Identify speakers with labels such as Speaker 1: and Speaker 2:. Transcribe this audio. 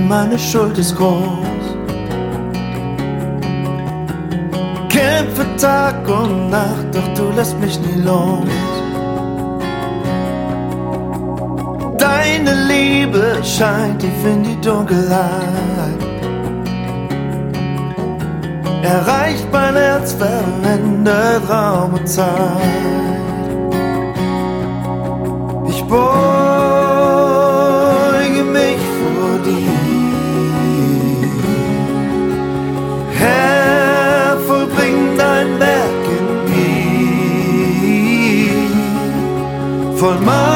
Speaker 1: meine Schuld ist groß. Kämpfe Tag und Nacht, doch du lässt mich nie los. Deine Liebe scheint tief in die Dunkelheit, erreicht mein Herz, verändert Raum und Zeit. Ich beuge mich vor dir, Herr, vollbring dein Werk in mir, voll